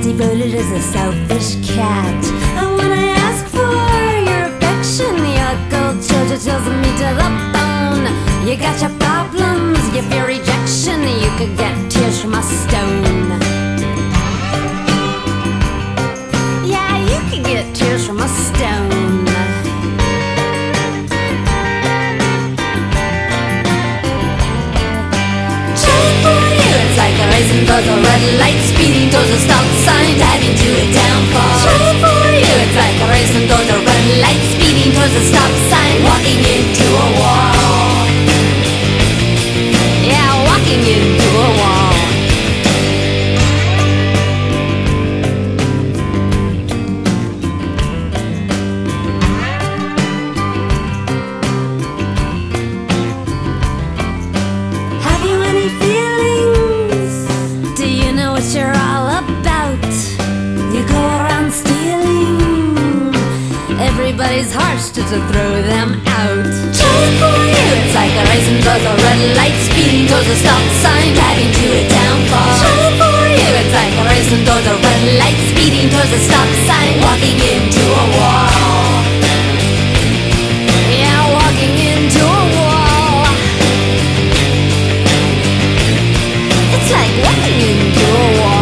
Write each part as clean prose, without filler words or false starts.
devoted as a selfish cat. And when I ask for your affection, your cold shoulder chills me to the bone. You got your problems, you fear rejection, you could get tears from a stone. Yeah, you could get tears from a stone. It's like a racing towards a red light, speeding towards a stop sign, diving to a downfall. Trying for you. It's like a racing towards a red light, speeding towards a stop sign, walking into a wall. Yeah, walking into a wall. Have you any feelings? Do you know what you're all about? You go around stealing everybody's hearts just to throw them out. Trying for you. It's like a racing towards a red light, speeding towards a stop sign, driving to a downfall. Trying for you. It's like a racing towards a red light, speeding towards a stop sign, walking into a wall. Yeah, walking into a wall. It's like walking into a wall.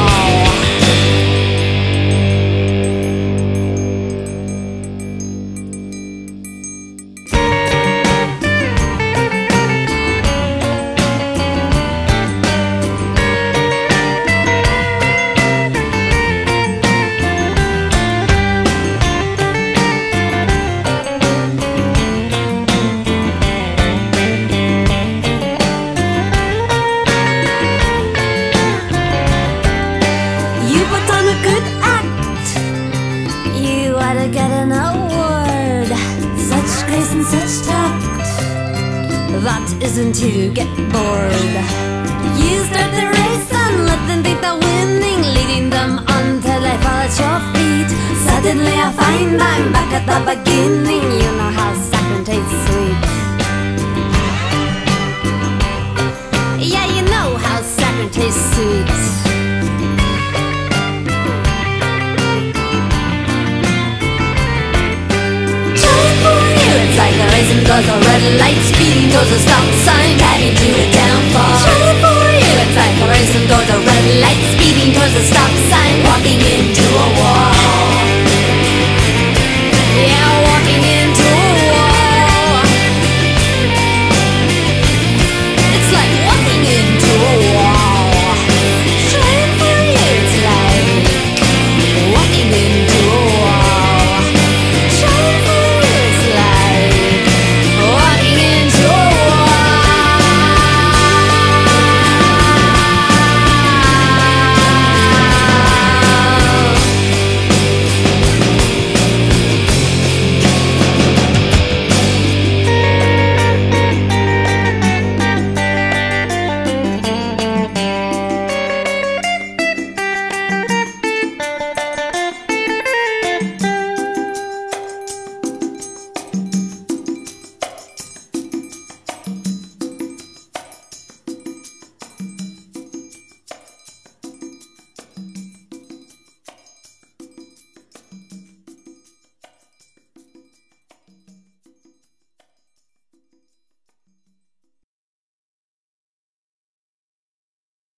You put on a good act, you ought to get an award. Such grace and such tact, that isn't to get bored. You start the race and let them think they're winning, leading them on till they fall at your feet. Suddenly I find I'm back at the beginning. You know how saccharine tastes sweet. Yeah, you know how saccharine tastes sweet. It's like a racing towards a red light, speeding towards a stop sign, driving to a downfall. Trying for you. It's like a racing towards a red light, speeding towards a stop sign, walking into a